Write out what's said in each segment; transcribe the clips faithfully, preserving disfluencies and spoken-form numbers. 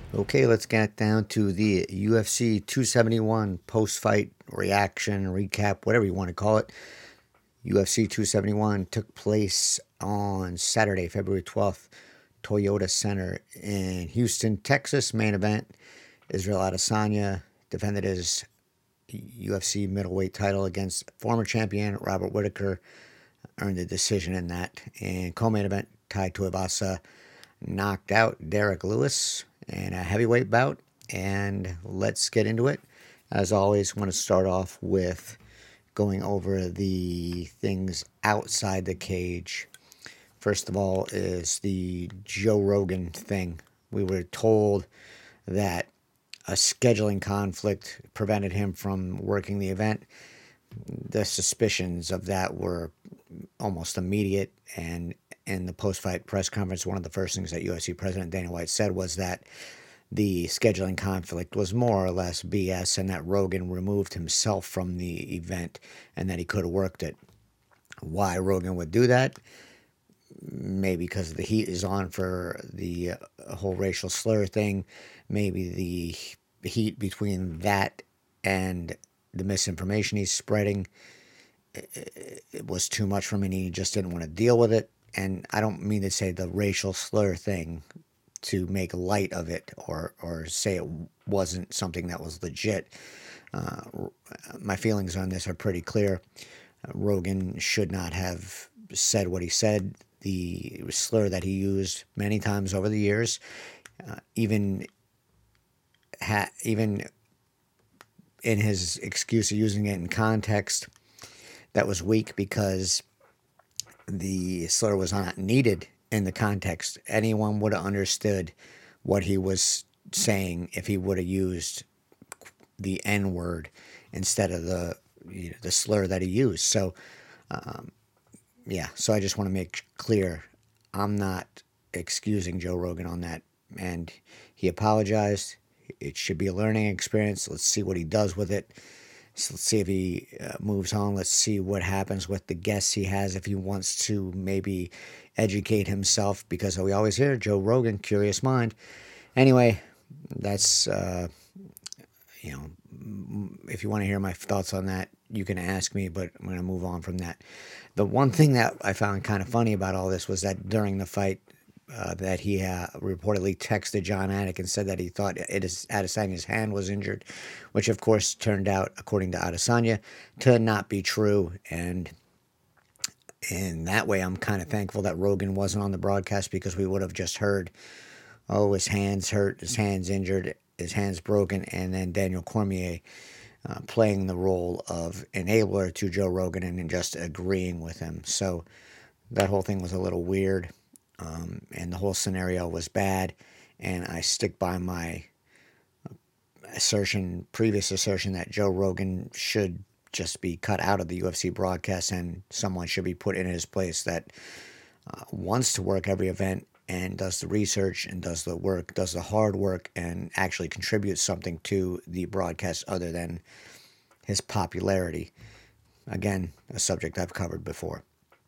Okay, let's get down to the U F C two seventy-one post-fight reaction, recap, whatever you want to call it. U F C two seventy-one took place on Saturday, February twelfth, Toyota Center in Houston, Texas. Main event, Israel Adesanya defended his U F C middleweight title against former champion Robert Whitaker, earned a decision in that. And co-main event, Tai Tuivasa knocked out Derek Lewis in a heavyweight bout. And let's get into it. As always, I want to start off with going over the things outside the cage. First of all, is the Joe Rogan thing. We were told that a scheduling conflict prevented him from working the event. The suspicions of that were almost immediate, and in the post-fight press conference, one of the first things that U F C President Dana White said was that the scheduling conflict was more or less B S, and that Rogan removed himself from the event and that he could have worked it. Why Rogan would do that? Maybe because the heat is on for the uh, whole racial slur thing. Maybe the heat between that and the misinformation he's spreading, it was too much for him and he just didn't want to deal with it. And I don't mean to say the racial slur thing to make light of it or, or say it wasn't something that was legit. Uh, my feelings on this are pretty clear. Uh, Rogan should not have said what he said. The slur that he used many times over the years, uh, even ha- even in his excuse of using it in context, that was weak because the slur was not needed in the context. Anyone would have understood what he was saying if he would have used the N word instead of the you know, the slur that he used. So, um, yeah. So I just want to make clear, I'm not excusing Joe Rogan on that, and he apologized. It should be a learning experience. Let's see what he does with it. So let's see if he uh, moves on. Let's see what happens with the guests he has, if he wants to maybe educate himself, because we always hear Joe Rogan, curious mind. Anyway, that's, uh, you know, if you want to hear my thoughts on that, you can ask me, but I'm going to move on from that. The one thing that I found kind of funny about all this was that during the fight, uh, that he uh, reportedly texted John Anik and said that he thought it is Adesanya's hand was injured, which of course turned out, according to Adesanya, to not be true. And in that way, I'm kind of thankful that Rogan wasn't on the broadcast, because we would have just heard, oh, his hand's hurt, his hand's injured, his hand's broken, and then Daniel Cormier uh, playing the role of enabler to Joe Rogan and just agreeing with him. So that whole thing was a little weird. Um, and the whole scenario was bad, and I stick by my assertion, previous assertion, that Joe Rogan should just be cut out of the U F C broadcast, and someone should be put in his place that uh, wants to work every event and does the research and does the work, does the hard work, and actually contributes something to the broadcast other than his popularity. Again, a subject I've covered before.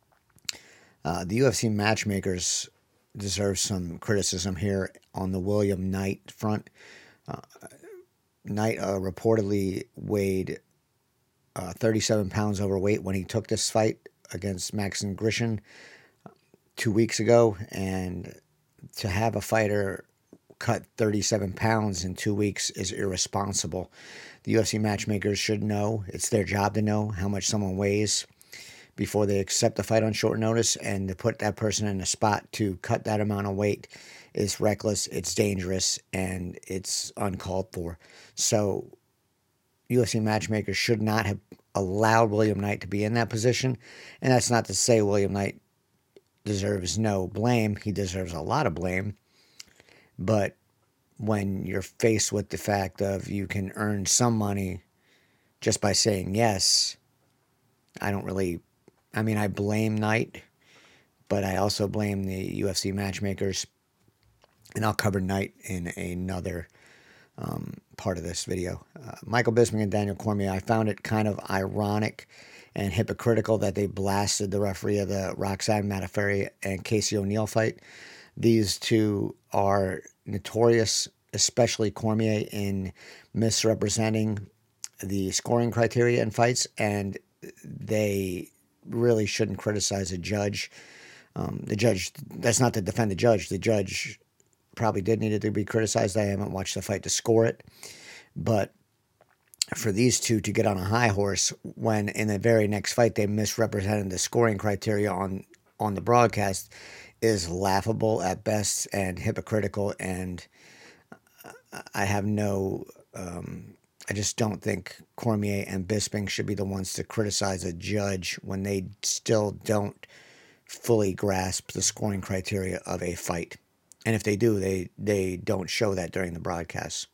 Uh, the U F C matchmakers deserve some criticism here on the William Knight front. Uh, Knight uh, reportedly weighed uh, thirty-seven pounds overweight when he took this fight against Maxim Grishin two weeks ago, and to have a fighter cut thirty-seven pounds in two weeks is irresponsible. The U F C matchmakers should know, it's their job to know how much someone weighs before they accept a fight on short notice, and to put that person in a spot to cut that amount of weight is reckless, it's dangerous, and it's uncalled for. So U F C matchmakers should not have allowed William Knight to be in that position, and that's not to say William Knight deserves no blame. He deserves a lot of blame, but when you're faced with the fact of you can earn some money just by saying yes, I don't really I mean, I blame Knight, but I also blame the U F C matchmakers, and I'll cover Knight in another um, part of this video. Uh, Michael Bisping and Daniel Cormier, I found it kind of ironic and hypocritical that they blasted the referee of the Roxanne Modafferi and Casey O'Neill fight. These two are notorious especially Cormier, in misrepresenting the scoring criteria in fights, and they really shouldn't criticize a judge. Um, the judge, that's not to defend the judge. The judge probably did need it to be criticized. I haven't watched the fight to score it. But for these two to get on a high horse when in the very next fight they misrepresented the scoring criteria on, on the broadcast is laughable at best and hypocritical. And I have no, um, I just don't think Cormier and Bisping should be the ones to criticize a judge when they still don't fully grasp the scoring criteria of a fight. And if they do, they, they don't show that during the broadcast.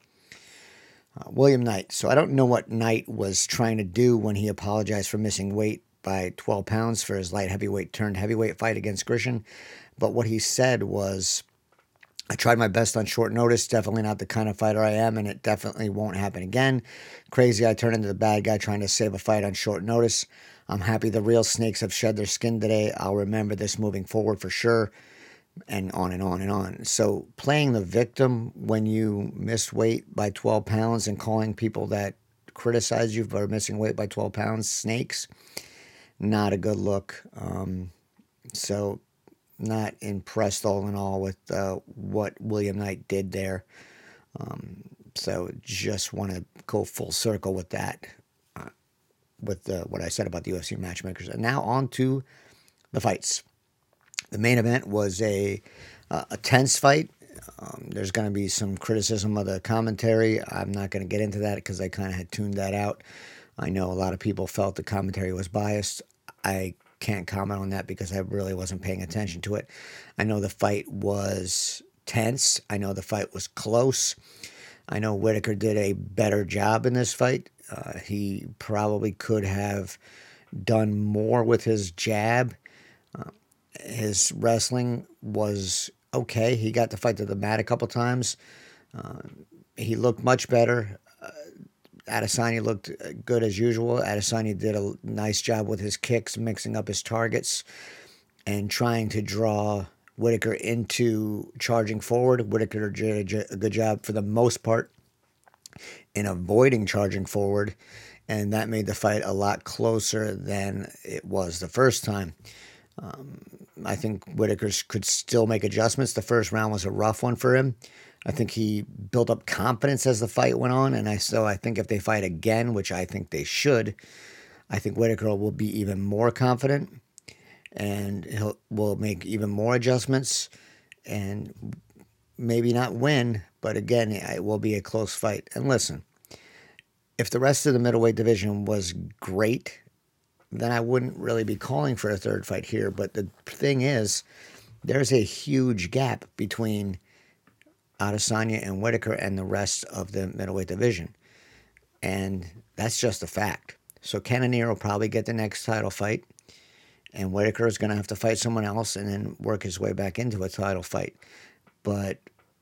Uh, William Knight. So I don't know what Knight was trying to do when he apologized for missing weight by twelve pounds for his light heavyweight turned heavyweight fight against Grishin. But what he said was, I tried my best on short notice, definitely not the kind of fighter I am, and it definitely won't happen again. Crazy I turned into the bad guy trying to save a fight on short notice. I'm happy the real snakes have shed their skin today. I'll remember this moving forward for sure. And on and on and on. So playing the victim when you miss weight by twelve pounds and calling people that criticize you for missing weight by twelve pounds snakes, not a good look. Um, so not impressed all in all with uh, what William Knight did there. Um, so just want to go full circle with that, uh, with uh, what I said about the U F C matchmakers. And now on to the fights. The main event was a uh, a tense fight. Um, there's going to be some criticism of the commentary. I'm not going to get into that because I kind of had tuned that out. I know a lot of people felt the commentary was biased. I can't comment on that because I really wasn't paying attention to it. I know the fight was tense. I know the fight was close. I know Whittaker did a better job in this fight. Uh, he probably could have done more with his jab. Uh, His wrestling was okay. He got to fight to the mat a couple times. Uh, he looked much better. Uh, Adesanya looked good as usual. Adesanya did a nice job with his kicks, mixing up his targets and trying to draw Whittaker into charging forward. Whittaker did a good job for the most part in avoiding charging forward, and that made the fight a lot closer than it was the first time. Um, I think Whittaker could still make adjustments. The first round was a rough one for him. I think he built up confidence as the fight went on, and I so I think if they fight again, which I think they should, I think Whittaker will be even more confident, and he'll will make even more adjustments, and maybe not win, but again, it will be a close fight. And listen, if the rest of the middleweight division was great, then I wouldn't really be calling for a third fight here. But the thing is, there's a huge gap between Adesanya and Whittaker and the rest of the middleweight division. And that's just a fact. So Cannonier will probably get the next title fight, and Whittaker is going to have to fight someone else and then work his way back into a title fight. But,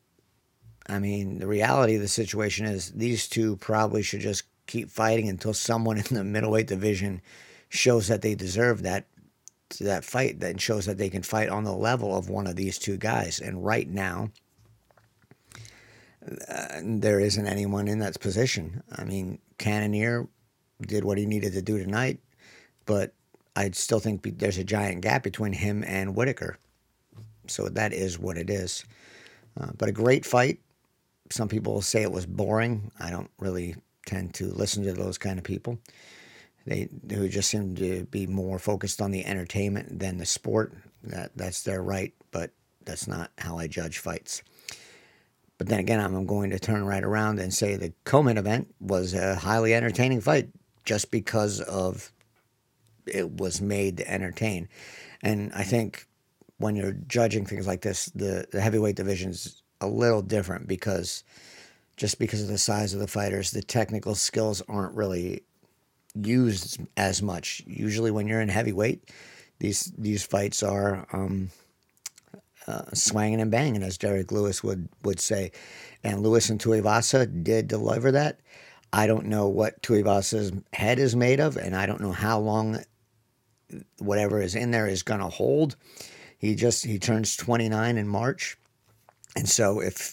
I mean, the reality of the situation is these two probably should just keep fighting until someone in the middleweight division shows that they deserve that that fight, that shows that they can fight on the level of one of these two guys. And right now, uh, there isn't anyone in that position. I mean, Cannonier did what he needed to do tonight, but I still think there's a giant gap between him and Whittaker. So that is what it is. Uh, but a great fight. Some people say it was boring. I don't really tend to listen to those kind of people. They who just seem to be more focused on the entertainment than the sport. That that's their right, but that's not how I judge fights. But then again, I'm going to turn right around and say the co-main event was a highly entertaining fight just because of it was made to entertain. And I think when you're judging things like this, the, the heavyweight division's a little different because just because of the size of the fighters, the technical skills aren't really used as much. Usually when you're in heavyweight, these these fights are um, uh, swanging and banging, as Derek Lewis would, would say. And Lewis and Tuivasa did deliver that. I don't know what Tuivasa's head is made of, and I don't know how long whatever is in there is going to hold. He just he turns twenty-nine in March. And so if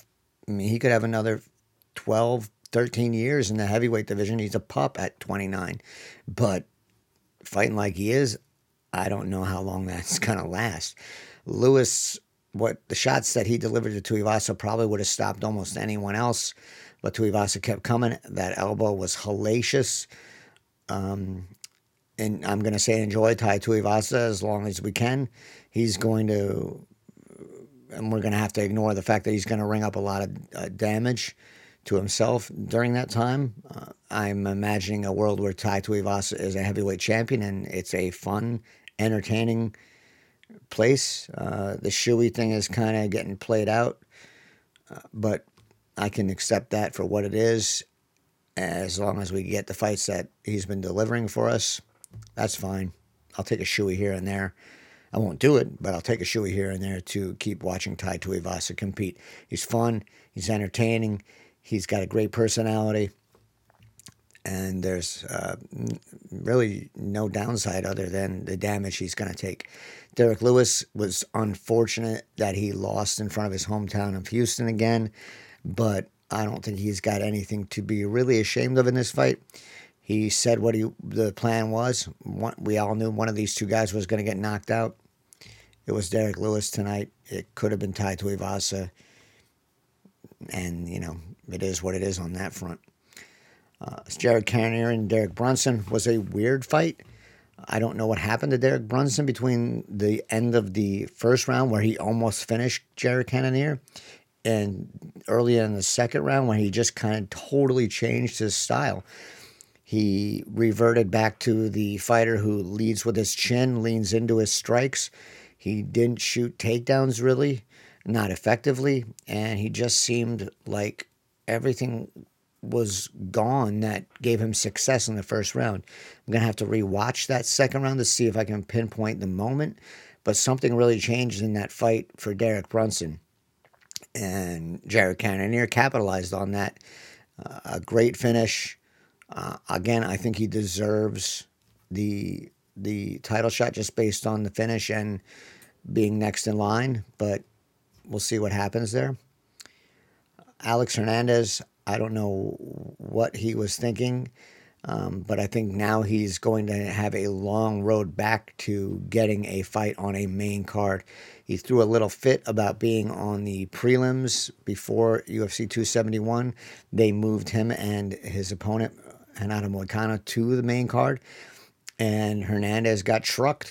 I mean, he could have another twelve, thirteen years in the heavyweight division. He's a pup at twenty-nine. But fighting like he is, I don't know how long that's going to last. Lewis, what the shots that he delivered to Tuivasa probably would have stopped almost anyone else, but Tuivasa kept coming. That elbow was hellacious. Um, and I'm going to say enjoy Tai Tuivasa as long as we can. He's going to, and we're going to have to ignore the fact that he's going to ring up a lot of uh, damage to himself during that time. Uh, I'm imagining a world where Tai Tuivasa is a heavyweight champion and it's a fun, entertaining place. Uh, the shoey thing is kind of getting played out, uh, but I can accept that for what it is as long as we get the fights that he's been delivering for us. That's fine. I'll take a shoey here and there. I won't do it, but I'll take a shoey here and there to keep watching Tai Tuivasa compete. He's fun. He's entertaining. He's got a great personality. And there's uh, really no downside other than the damage he's going to take. Derek Lewis was unfortunate that he lost in front of his hometown of Houston again, but I don't think he's got anything to be really ashamed of in this fight. He said what he the plan was. One, we all knew one of these two guys was going to get knocked out. It was Derek Lewis tonight. It could have been Tai Tuivasa. And, you know, it is what it is on that front. Uh, Jared Cannonier and Derek Brunson was a weird fight. I don't know what happened to Derek Brunson between the end of the first round where he almost finished Jared Cannonier and early in the second round when he just kind of totally changed his style. He reverted back to the fighter who leads with his chin, leans into his strikes. He didn't shoot takedowns really, not effectively, and he just seemed like everything was gone that gave him success in the first round. I'm going to have to rewatch that second round to see if I can pinpoint the moment, but something really changed in that fight for Derek Brunson. And Jared Cannonier capitalized on that. Uh, a great finish. Uh, again, I think he deserves the the title shot just based on the finish and being next in line, but we'll see what happens there. Alex Hernandez, I don't know what he was thinking, um, but I think now he's going to have a long road back to getting a fight on a main card. He threw a little fit about being on the prelims before U F C two seventy-one. They moved him and his opponent, Renato Moicano, to the main card, and Hernandez got trucked.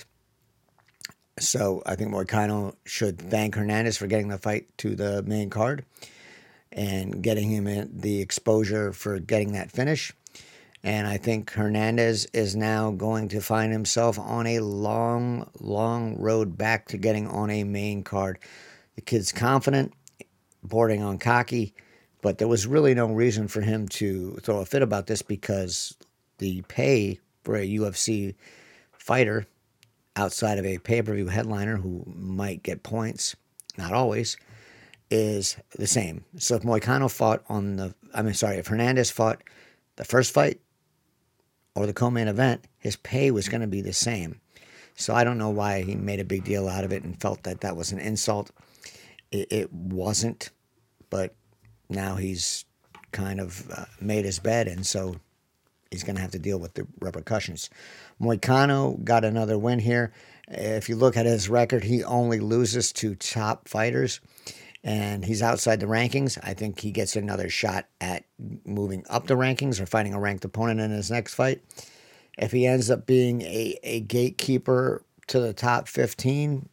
So I think Moicano should thank Hernandez for getting the fight to the main card and getting him in the exposure for getting that finish. And I think Hernandez is now going to find himself on a long, long road back to getting on a main card. The kid's confident, bordering on cocky, but there was really no reason for him to throw a fit about this because the pay for a U F C fighter outside of a pay-per-view headliner who might get points, not always, is the same. So if Moicano fought on the, I mean, sorry, if Hernandez fought the first fight or the co-main event, his pay was going to be the same. So I don't know why he made a big deal out of it and felt that that was an insult. It, it wasn't, but now he's kind of uh, made his bed, and so he's going to have to deal with the repercussions. Moicano got another win here. If you look at his record, he only loses to top fighters, and he's outside the rankings. I think he gets another shot at moving up the rankings or fighting a ranked opponent in his next fight. If he ends up being a, a gatekeeper to the top fifteen,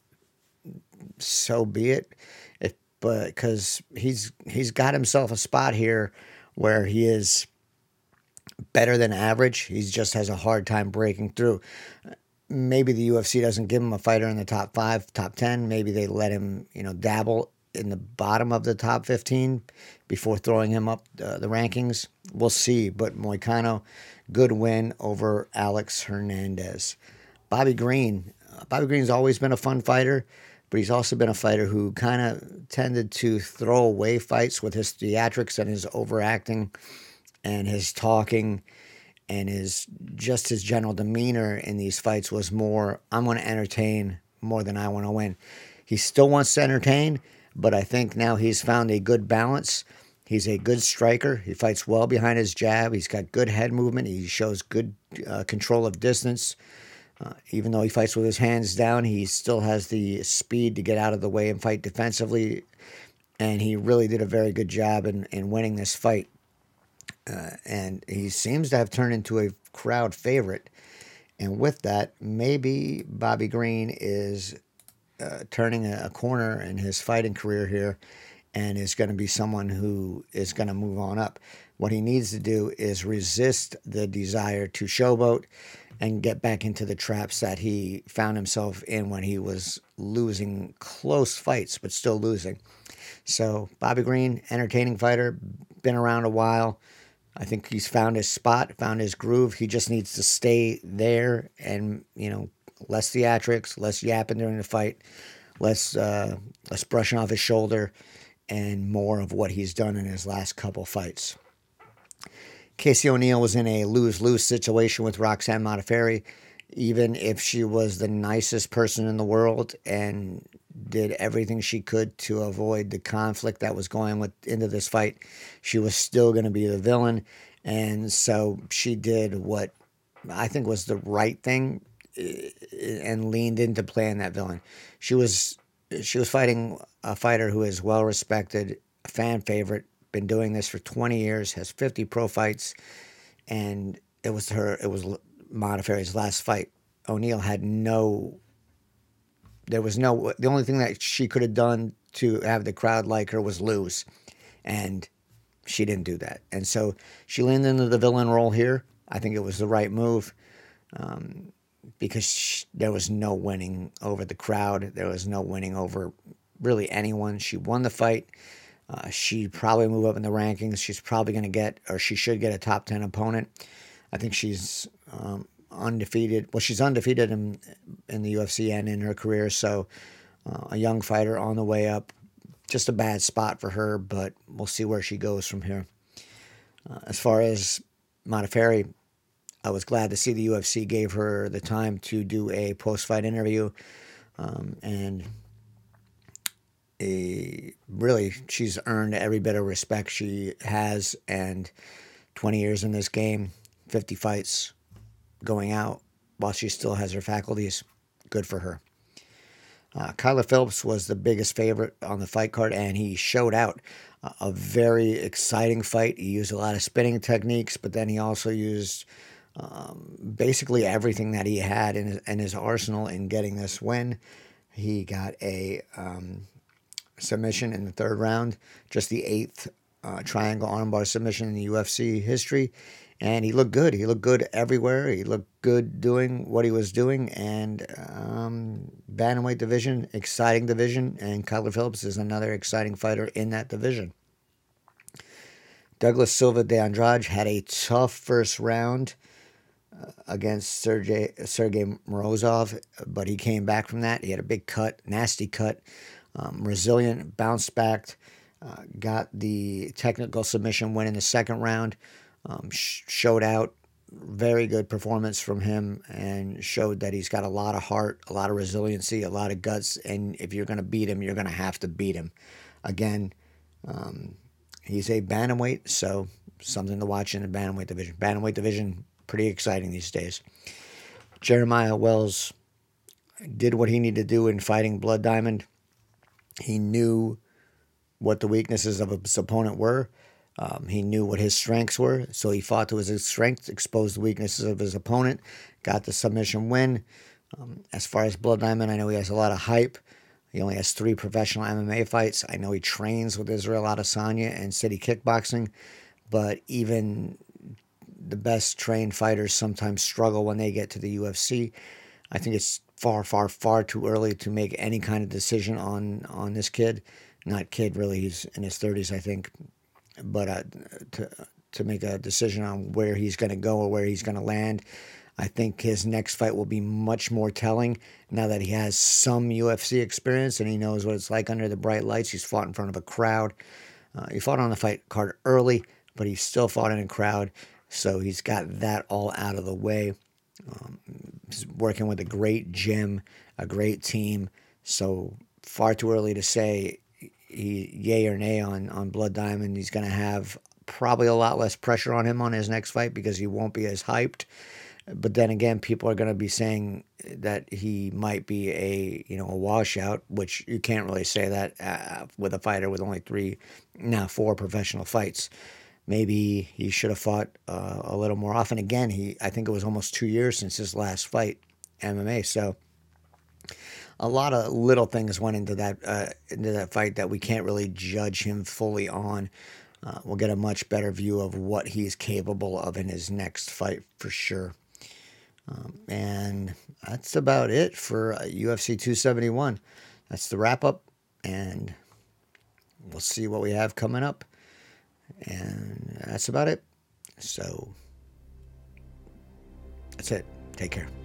so be it. If, but because he's he's got himself a spot here where he is better than average. He just has a hard time breaking through. Maybe the U F C doesn't give him a fighter in the top five, top ten. Maybe they let him, you know, dabble in the bottom of the top fifteen before throwing him up uh, the rankings. We'll see. But Moicano, good win over Alex Hernandez. Bobby Green. Uh, Bobby Green's always been a fun fighter, but he's also been a fighter who kind of tended to throw away fights with his theatrics and his overacting and his talking and his just his general demeanor in these fights was more, I'm going to entertain more than I want to win. He still wants to entertain, But I think now he's found a good balance. He's a good striker. He fights well behind his jab. He's got good head movement. He shows good uh, control of distance. Uh, even though he fights with his hands down, he still has the speed to get out of the way and fight defensively. And he really did a very good job in, in winning this fight. Uh, and he seems to have turned into a crowd favorite. And with that, maybe Bobby Green is uh, turning a, a corner in his fighting career here and is going to be someone who is going to move on up. What he needs to do is resist the desire to showboat and get back into the traps that he found himself in when he was losing close fights, but still losing. So Bobby Green, entertaining fighter, been around a while. I think he's found his spot, found his groove. He just needs to stay there and, you know, less theatrics, less yapping during the fight, less, uh, less brushing off his shoulder, and more of what he's done in his last couple fights. Casey O'Neill was in a lose-lose situation with Roxanne Modafferi. Even if she was the nicest person in the world and did everything she could to avoid the conflict that was going with into this fight, she was still going to be the villain. And so she did what I think was the right thing and leaned into playing that villain. She was she was fighting a fighter who is well respected, a fan favorite, been doing this for twenty years, has fifty pro fights, and it was her it was Modafferi's last fight. O'Neill had no there was no the only thing that she could have done to have the crowd like her was lose, and she didn't do that. And so she leaned into the villain role here. I think it was the right move. Um, because she, there was no winning over the crowd. There was no winning over really anyone. She won the fight. Uh, she probably move up in the rankings. She's probably going to get, or she should get, a top ten opponent. I think she's um, undefeated. Well, she's undefeated in in the U F C and in her career. So uh, a young fighter on the way up. Just a bad spot for her, but we'll see where she goes from here. Uh, as far as Modafferi, I was glad to see the U F C gave her the time to do a post-fight interview, um, and a, really, she's earned every bit of respect she has, and twenty years in this game, fifty fights going out while she still has her faculties. Good for her. Uh, Kyler Phillips was the biggest favorite on the fight card, and he showed out. Uh, a very exciting fight. He used a lot of spinning techniques, but then he also used um, basically everything that he had in his, in his arsenal in getting this win. He got a um, submission in the third round, just the eighth uh, triangle armbar submission in the U F C history. And he looked good. He looked good everywhere. He looked good doing what he was doing. And um, bantamweight division, exciting division. And Kyler Phillips is another exciting fighter in that division. Douglas Silva de Andrade had a tough first round uh, against Sergey, Sergey Morozov, but he came back from that. He had a big cut, nasty cut, um, resilient, bounced back, uh, got the technical submission win in the second round. Um, sh- showed out, very good performance from him, and showed that he's got a lot of heart, a lot of resiliency, a lot of guts, and if you're going to beat him, you're going to have to beat him. Again, um, he's a bantamweight, so something to watch in the bantamweight division. Bantamweight division, pretty exciting these days. Jeremiah Wells did what he needed to do in fighting Blood Diamond. He knew what the weaknesses of his opponent were. Um, he knew what his strengths were, so he fought to his strengths, exposed the weaknesses of his opponent, got the submission win. Um, as far as Blood Diamond, I know he has a lot of hype. He only has three professional M M A fights. I know he trains with Israel Adesanya and City Kickboxing, but even the best trained fighters sometimes struggle when they get to the U F C. I think it's far, far, far too early to make any kind of decision on, on this kid. Not kid, really. He's in his thirties, I think. But uh, to to make a decision on where he's going to go or where he's going to land, I think his next fight will be much more telling now that he has some U F C experience and he knows what it's like under the bright lights. He's fought in front of a crowd. Uh, he fought on the fight card early, but he still fought in a crowd, so he's got that all out of the way. Um, he's working with a great gym, a great team, so far too early to say he yay or nay on on Blood Diamond. He's going to have probably a lot less pressure on him on his next fight because he won't be as hyped. But then again, people are going to be saying that he might be a you know a washout, which you can't really say that uh, with a fighter with only three, now four professional fights. Maybe he should have fought uh, a little more often. Again, he I think it was almost two years since his last fight, M M A. So a lot of little things went into that uh, into that fight that we can't really judge him fully on. Uh, we'll get a much better view of what he's capable of in his next fight for sure. Um, and that's about it for uh, U F C two seventy-one. That's the wrap up, and we'll see what we have coming up. And that's about it. So that's it. Take care.